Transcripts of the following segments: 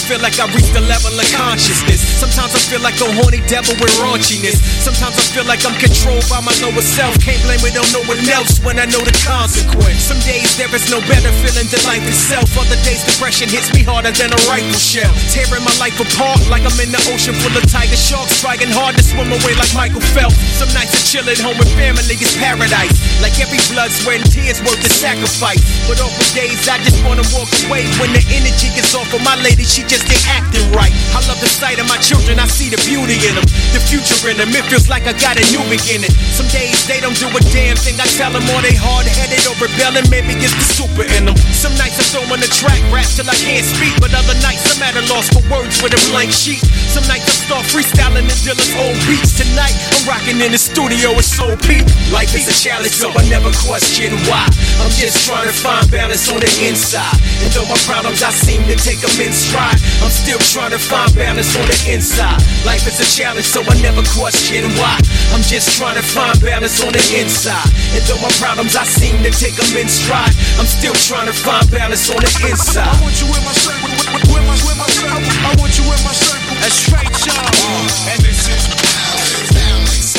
feel like I reached a level of consciousness. Sometimes I feel like a horny devil with raunchiness. Sometimes I feel like I'm controlled by my lower self. Can't blame it on no one else when I know the consequence. Some days there is no better feeling than life itself. Other days depression hits me harder than a rifle shell, tearing my life apart like I'm in the ocean full of tiger sharks, trying hard to swim away like Michael Phelps. Some nights of chilling home with family is paradise, like every blood, sweat, and tears worth the sacrifice. But awful days I just wanna walk away when the energy gets off of my lady, she just ain't acting right. I love the sight of my children, I see the beauty in them, the future in them. It feels like I got a new beginning. Some days they don't do a damn thing I tell them, or they hard-headed or rebelling. Maybe it's the super in them. Some nights I throw on the track, rap till I can't speak, but other nights I'm at a loss for words with a blank sheet. Some nights I start freestyling in Dylan's old beats. Tonight I'm rocking in the studio with Soul Pete. Life is a challenge, so I never question why. I'm just trying to find balance on the inside. And though my problems I seem to take them in stride, I'm still trying to find balance on the inside. Life is a challenge, so I never question why. I'm just trying to find balance on the inside. And though my problems I seem to take them in stride, I'm still trying to find balance on the inside. I want you in my circle, I want you in my circle. That's straight, y'all. And this is balance.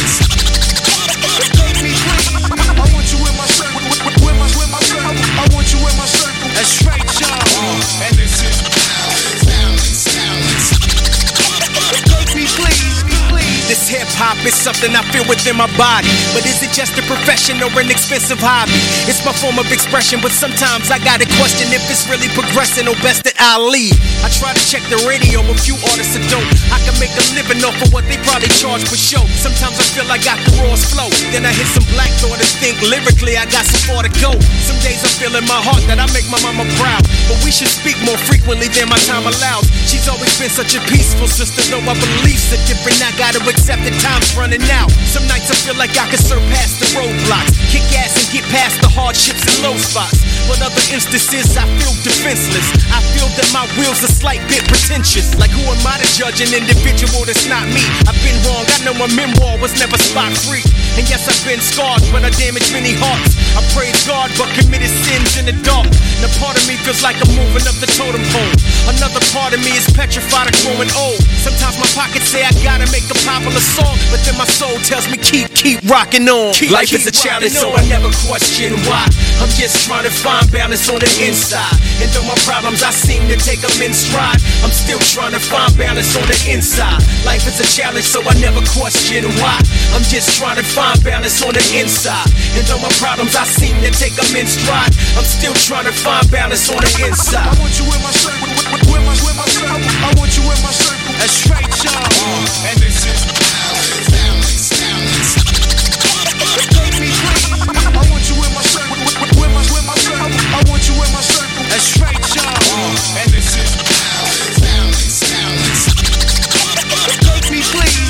Take me, please. I want you in my circle, I want you in my circle. That's straight, y'all. And this is balance. Take me, please. This hip-hop is something I feel within my body. But is it just a profession or an expensive hobby? It's my form of expression, but sometimes I gotta question if it's really progressing or best that I leave. I try to check the radio, a few artists are dope. I can make a living off of what they probably charge for show. Sometimes I feel I got the rawest flow. Then I hit some black daughters, think lyrically I got so far to go. Some days I feel in my heart that I make my mama proud, but we should speak more frequently than my time allows. She's always been such a peaceful sister, though my beliefs are different. I gotta accept that time's running out. Some nights I feel like I can surpass the roadblocks, kick ass and get past the hardships and low spots. But other instances I feel defenseless. I feel that my will's a slight bit pretentious. Like who am I to judge an individual that's not me? I've been wrong, I know my memoir was never spot free. And yes, I've been scarred, but I damaged many hearts. I praise God, but committed sins in the dark. Now part of me feels like I'm moving up the totem pole. Another part of me is petrified of growing old. Sometimes my pockets say I gotta make a popular song, but then my soul tells me keep rocking on. Life is a challenge, so I never question why. I'm just trying to find balance on the inside. And though my problems I seem to take them in stride, I'm still trying to find balance on the inside. Life is a challenge, so I never question why. I'm just trying to find balance on the inside. And though my problems I seem to take them in stride, I'm still trying to find balance on the inside. I want you in my circle, I want you in my circle. That's straight, y'all. And this is balance. Take me, please. I want you in my circle, I want you in my circle. That's straight, y'all. And this is balance. Take me, please.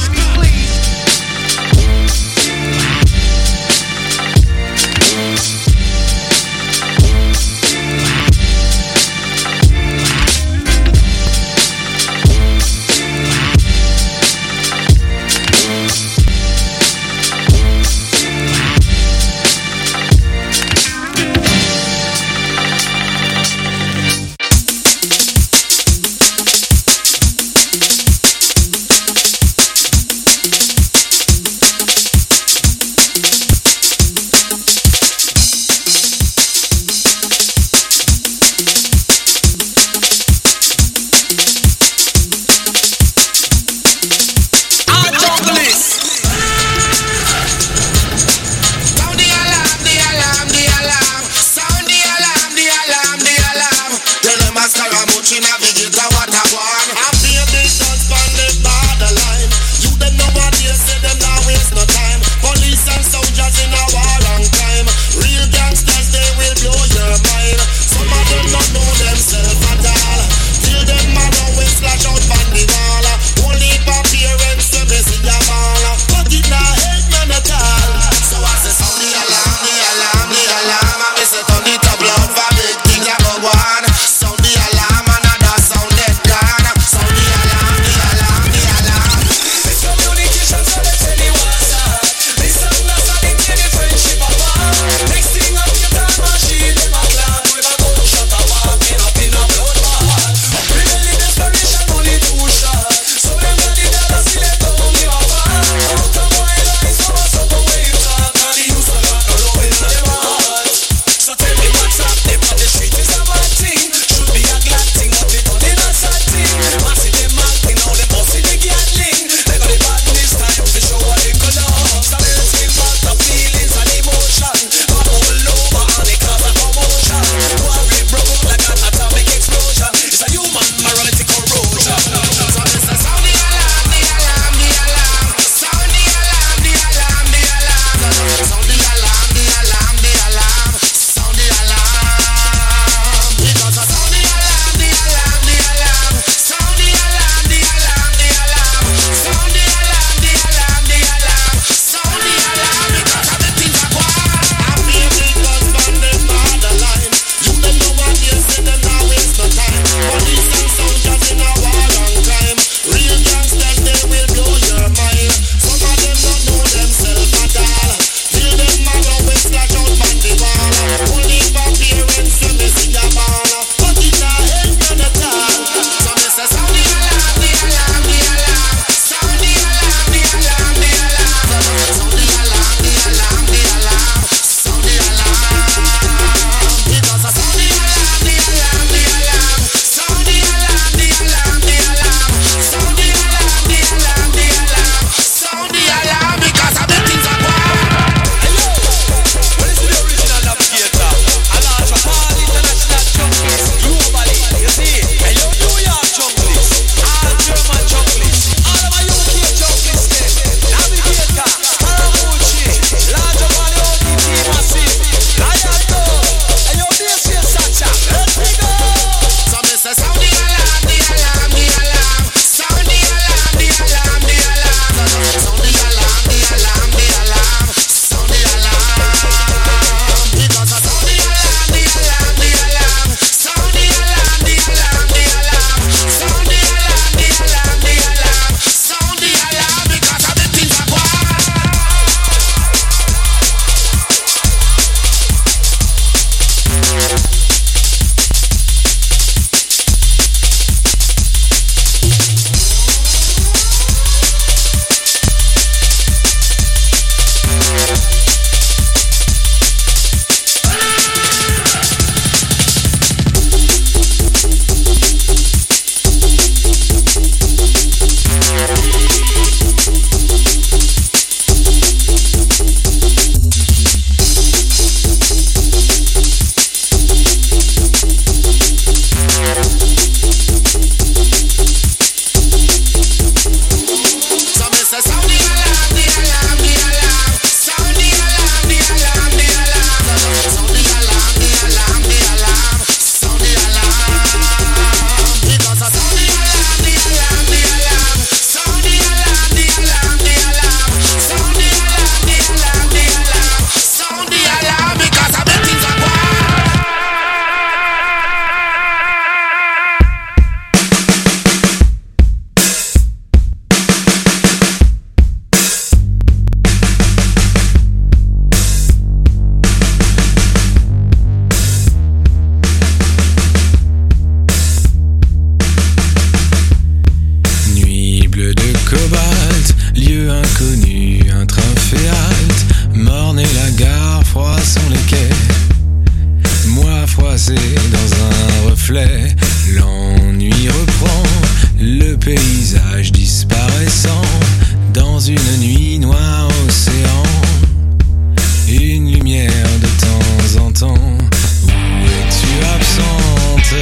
paysage disparaissant dans une nuit noire océan. Une lumière de temps en temps. Où es-tu absente?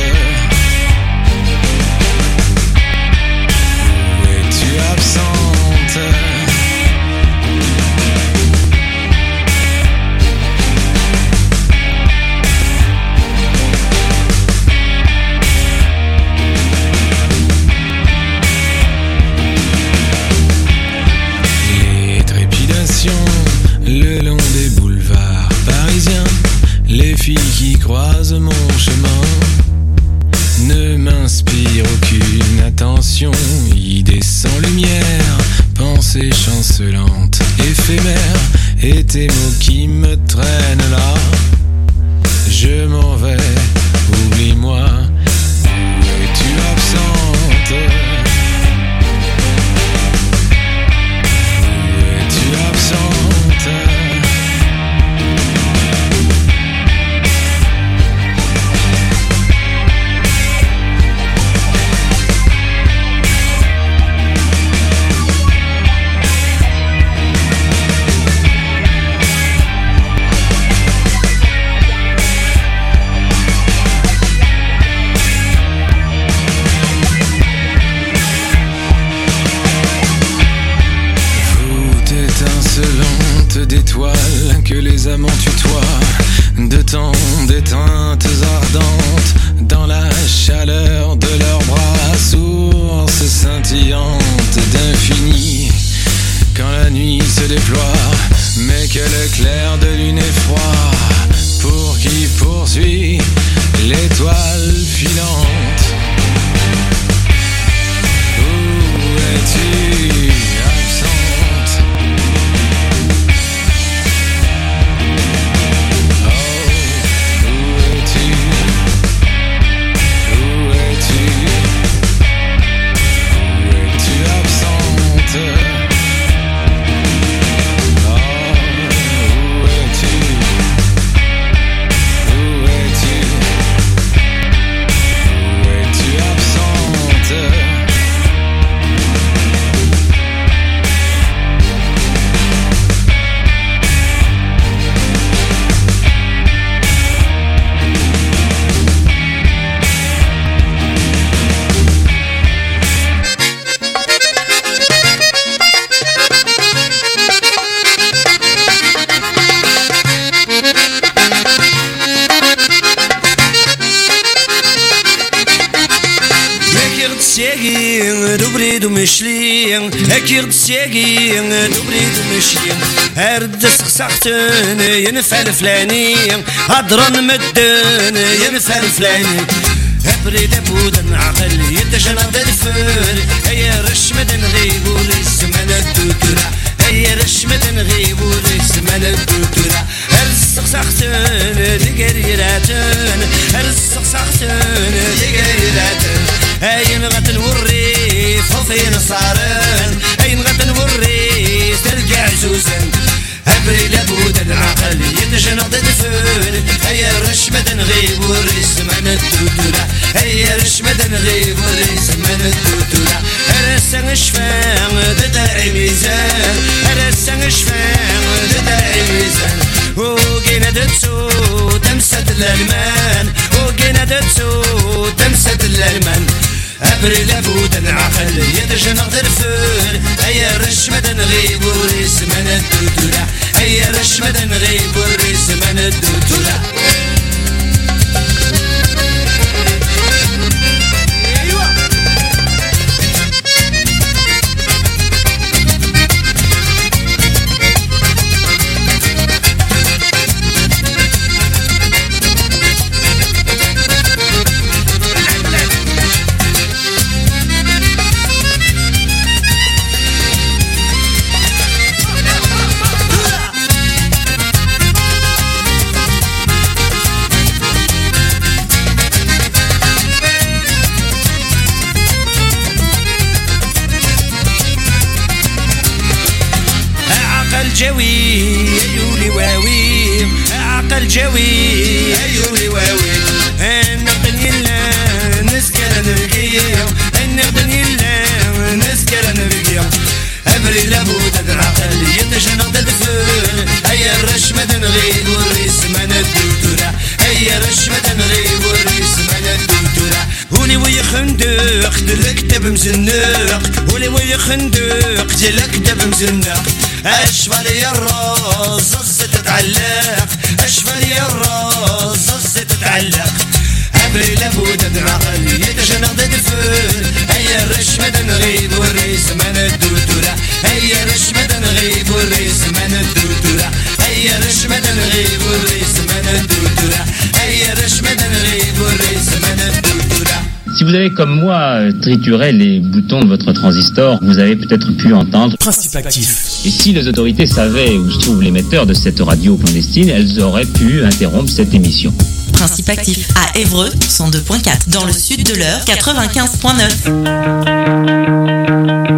Où es-tu absente? Le long des boulevards parisiens, les filles qui croisent mon chemin ne m'inspirent aucune attention. Idées sans lumière, pensées chancelantes, éphémères, et tes mots qui me traînent là. Je m'en vais, oublie-moi. Où es-tu absente? D'étoiles que les amants tutoient, de temps d'éteintes ardentes, dans la chaleur de leurs bras, source scintillante d'infini. Quand la nuit se déploie, mais que le clair de lune est froid, pour qui poursuit l'étoile filante. Où es-tu absente? Ekir tsegin dubrid mishyin Erdes xsaxtun yenfel flani Adran meddun yenfel flani Ebrid abuden aql yetjana بالفر Ay rashmeden غيب ورسمن الدكرة Ay rashmeden غيب ورسمن الدكرة Erdes دقريراتن السقسختن دقريراتن أين غتن والريف وفين صارن أين غتن والريف ترجع زوزن أبري لابود العقل يتجنق الفول هيا رشمة نغيب والريس من الدودورة هيا رشمة نغيب والريس من الدودورة أرسن شفان ددعي ميزان أرسن شفان ددعي ميزان وقينا دتسو تمسد الألمان وقينا دتسو تمسد الألمان أبري لابود العقل يتجنق الفول هيا رشمة نغيب والريس من الدودورة هيا رشمة نغيب والريس من الدودورة جوي أيولي واوي عقل جوي أيولي واوي نقدن يلا نسكر نرقيم نقدن يلا خندق دلكتب مزنق ولي خندق دلكتب مزنق أشفى لي الراس زز تتعلق أشفى لي الراس زز تتعلق أبري لابد نعقل يتجنق دفر هيا الرش مدى نغيب والريس من الدوتورة هيا الرش مدى نغيب والريس من الدوتورة هيا الرش مدى نغيب والريس من الدوتورة هيا الرش مدى نغيب والريس من الدوتورة. Si vous avez comme moi trituré les boutons de votre transistor, vous avez peut-être pu entendre Principe actif. Et si les autorités savaient où se trouve l'émetteur de cette radio clandestine, elles auraient pu interrompre cette émission. Principe actif à Évreux 102.4, dans le sud de l'Eure 95.9.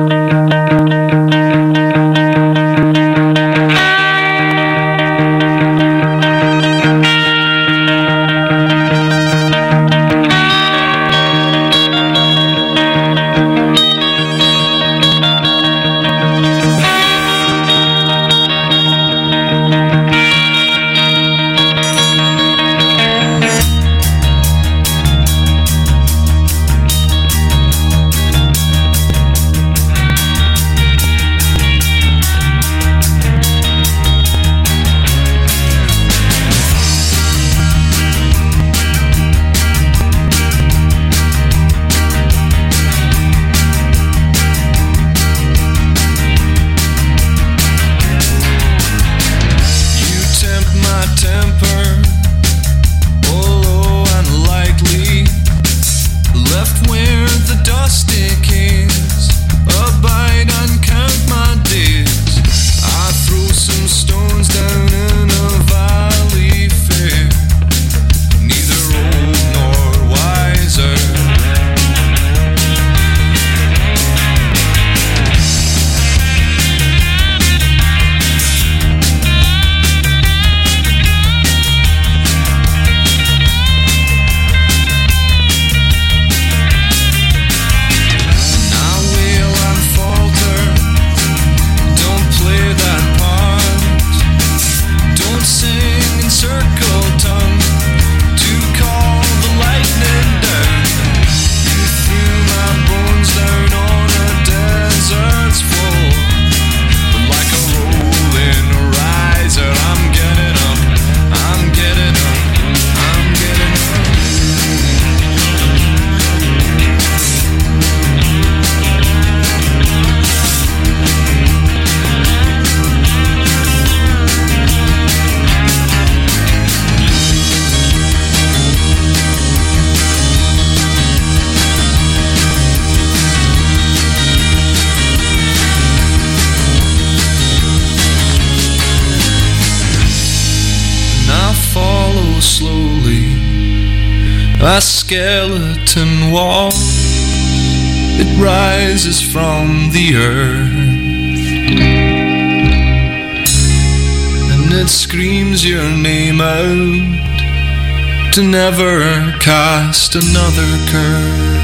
A skeleton wall, it rises from the earth, and it screams your name out to never cast another curse.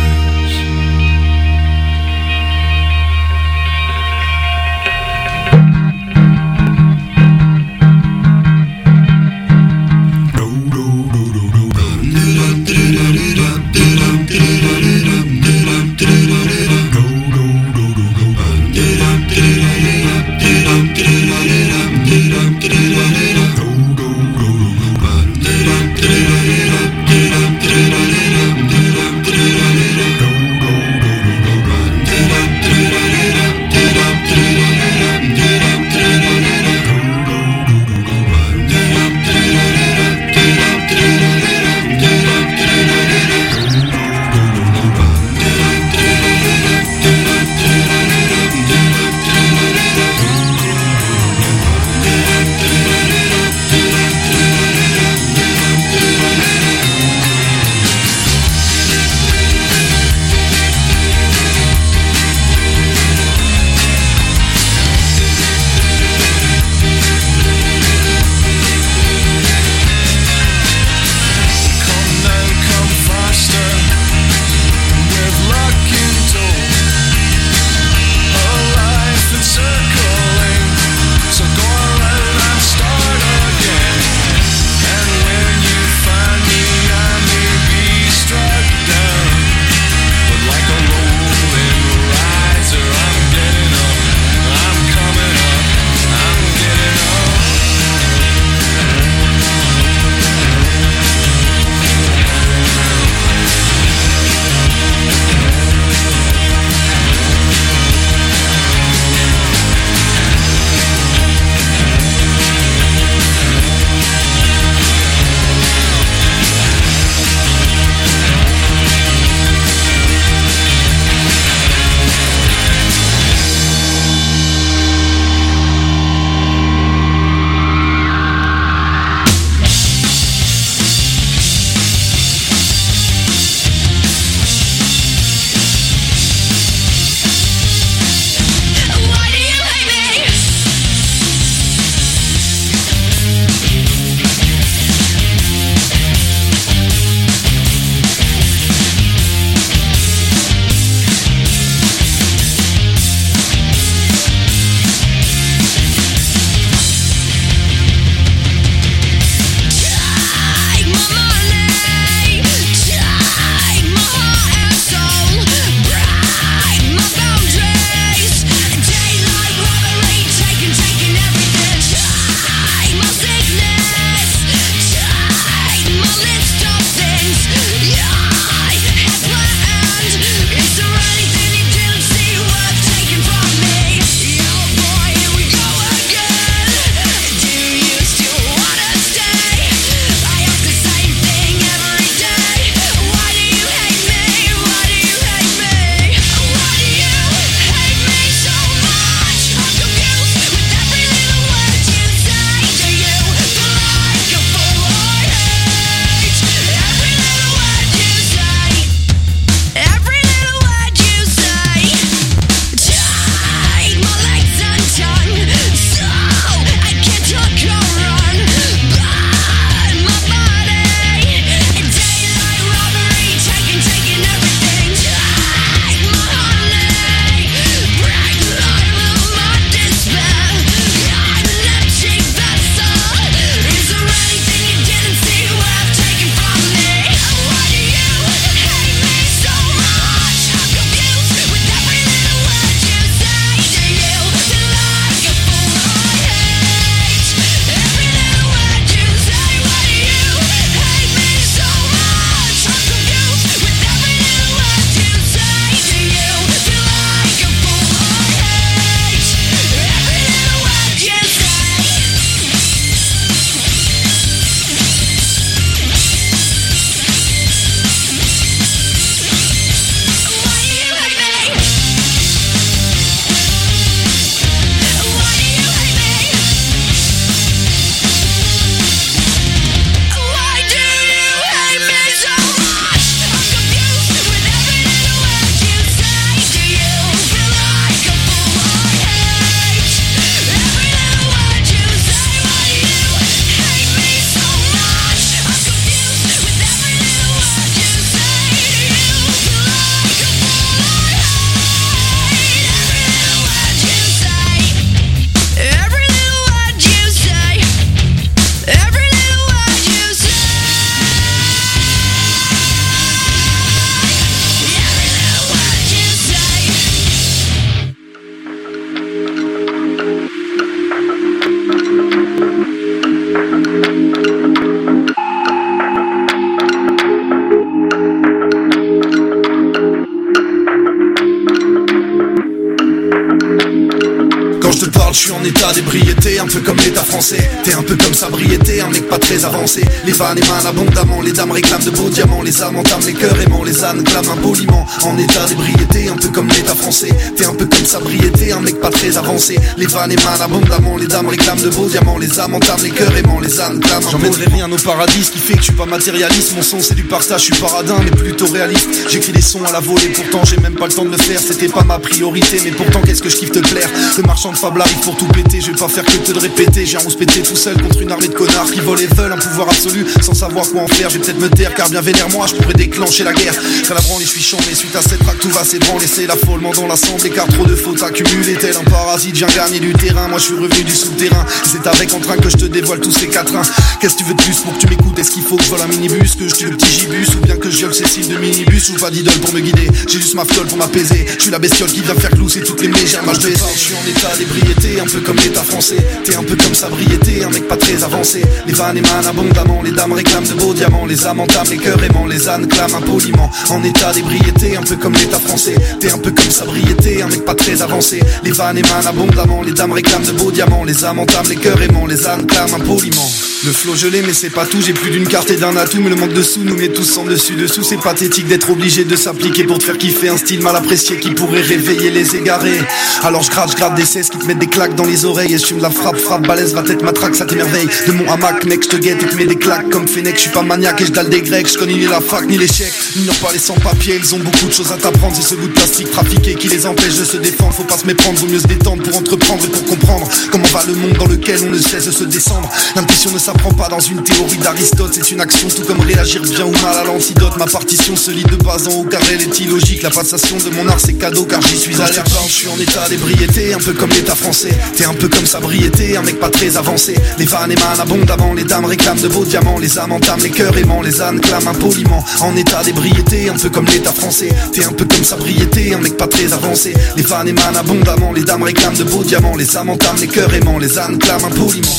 suis en état d'ébriété, un peu comme l'état français. T'es un peu comme Sabriété, un mec pas très avancé. Les vannes émanent abondamment, les dames réclament de beaux diamants. Les âmes entament les cœurs aimants, les ânes clament impoliment. En état d'ébriété, un peu comme l'état français. T'es un peu comme Sabriété, un mec pas très avancé. Les vannes émanent abondamment, les dames réclament de beaux diamants. Les âmes entament les cœurs aimants, les ânes clament impoliment. J'emmènerai rien au paradis, ce qui fait que je suis pas matérialiste. Mon son c'est du partage, je suis paradin mais plutôt réaliste. J'écris des sons à la volée, pourtant j'ai même pas le temps de le faire. C'était pas ma priorité, mais pourtant qu'est-ce que je kiffe te plaire. Le marchand de fable arrive pour tout péter, je vais pas faire que te le répéter. J'ai un rousse pété tout seul contre une armée de connards qui volent et veulent un pouvoir absolu sans savoir quoi en faire. Je vais peut-être me taire car bien vénère moi je pourrais déclencher la guerre. Quand la branle je suis chambé, suite à cette traque tout va s'ébranler. C'est l'affolement dans l'assemblée car trop de fautes accumulées. Tel un parasite, j'ai gagné du terrain. Moi je suis revenu du souterrain. C'est avec entrain que je te dévoile tous ces quatrains. Qu'est-ce que tu veux de plus pour que tu m'écoutes? Est-ce qu'il faut que je vole un minibus, que je tue le petit gibus, ou bien que je viole Cécile de minibus? Ou pas d'idole pour me guider, j'ai juste ma fiole pour m'apaiser. Je suis la bestiole qui vient faire clousser toutes les mégères. Moi je suis en état d'ébriété, un peu comme l'état français. T'es un peu comme Sabriété, un mec pas très avancé. Les vannes émanent abondamment, les dames réclament de beaux diamants. Les âmes entament les cœurs aimants, les ânes clament impoliment. En état d'ébriété, un peu comme l'état français. T'es un peu comme Sabriété, un mec pas très avancé. Les vannes émanent abondamment, les dames réclament de beaux diamants. Les âmes entament les cœurs aimants, les ânes clament impoliment. Le flow gelé mais c'est pas tout, j'ai plus d'une carte et d'un atout. Mais le manque de sous nous met tous en dessus dessous. C'est pathétique d'être obligé de s'appliquer pour te faire kiffer un style mal apprécié qui pourrait réveiller les égarés. Alors je gratte des cesses qui te mettent des claques dans les oreilles. Et je fume la frappe balèze, va tête matraque, ça t'émerveille. De mon hamac mec je te guette et te mets des claques comme Fennec. Je suis pas maniaque et je dalle des grecs, je connais ni la fac ni l'échec. N'ignore pas les sans-papiers, ils ont beaucoup de choses à t'apprendre. C'est ce bout de plastique trafiqué qui les empêche de se défendre. Faut pas se méprendre, vaut mieux se détendre pour entreprendre et pour comprendre comment va le monde dans lequel on ne cesse de se descendre. L'intuition ne s'apprend pas dans une théorie d'Aristote, c'est une action tout comme réagir bien ou mal à l'antidote. Ma partition se lit de bas en haut car elle est illogique. La passation de mon art c'est cadeau car j'y suis allergique. Je suis en état d'ébriété, un peu comme l'état français. T'es un peu comme Sabriété, un mec pas très avancé. Les vannes émanent abondamment, les dames réclament de beaux diamants. Les âmes entament les cœurs aimants, les ânes clament impoliment. En état d'ébriété, un peu comme l'état français. T'es un peu comme Sabriété, un mec pas très avancé. Les vannes émanent abondamment, les dames réclament de beaux diamants. Les âmes entament les cœurs aimants, les ânes clament impoliment.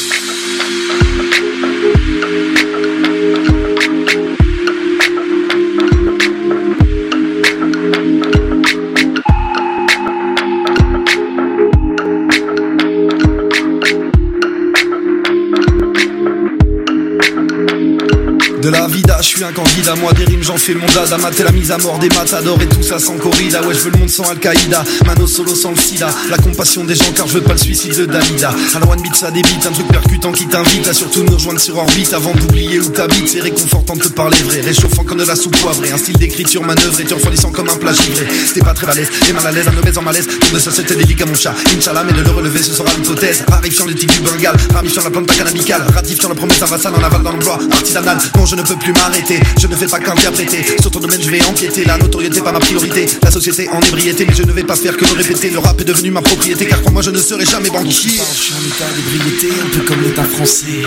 De la vida, je suis un candidat, moi des rimes j'en fais mon dada. Mater la mise à mort des matadors et tout ça sans corrida. Ouais je veux le monde sans Al-Qaïda, Mano solo sans le sida. La compassion des gens car je veux pas le suicide de Dalida. Alors one beat ça débite, un truc percutant qui t'invite à surtout nous rejoindre sur orbite. Avant d'oublier où t'habites, c'est réconfortant de te parler vrai. Réchauffant comme de la soupe poivrée, un style d'écriture manœuvré. Tu refroidissant comme un plat givré. T'es pas très balèze, et mal à l'aise, un obèse en malaise. Tout de ça c'était dédié à mon chat, Inch'Allah mais de le relever ce sera l'hypothèse. Rarifiant le tigre du Bengale, ramifiant la plante pas cannabicale. Ratifiant la promesse vassal en aval dans l'emploi artisanal. Non je ne peux plus m'arrêter, je ne fais pas qu'interpréter. Sur ton domaine je vais empiéter, la notoriété pas ma priorité. La société en ébriété, mais je ne vais pas faire que le répéter. Le rap est devenu ma propriété, car crois-moi je ne serai jamais banquier. Je suis en état d'ébriété, un peu comme l'état français.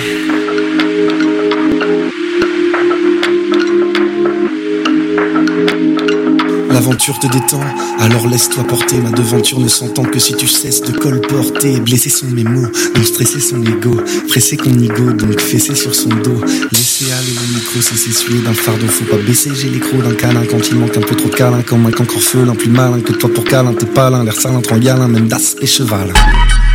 L'aventure te détend, alors laisse-toi porter. Ma devanture ne s'entend que si tu cesses de colporter. Blessés sont mes mots, donc stressé son ego. Pressé qu'on nigo, donc fessé sur son dos. Laissez aller le micro, c'est s'essuyer d'un fardeau. Faut pas baisser, j'ai l'écro d'un câlin quand il manque un peu trop de câlin. Comme un cancre feu, l'un plus malin que toi pour câlin. T'es pas l'un, l'air salin, trangalin, même d'as et cheval.